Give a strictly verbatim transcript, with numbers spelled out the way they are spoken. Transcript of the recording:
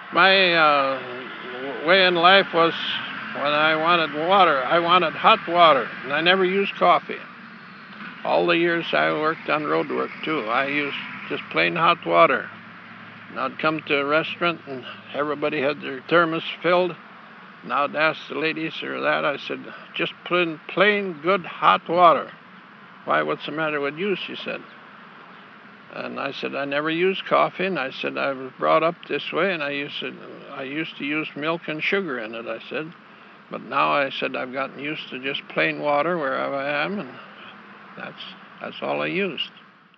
My uh, way in life was when I wanted water, I wanted hot water, and I never used coffee. All the years I worked on road work, too, I used just plain hot water. And I'd come to a restaurant, and everybody had their thermos filled. And I'd ask the ladies or that, I said, just plain, plain good hot water. Why, what's the matter with you? She said. And I said, I never used coffee, and I said, I was brought up this way, and I used to, I used to use milk and sugar in it, I said. But now I said, I've gotten used to just plain water wherever I am, and that's, that's all I used.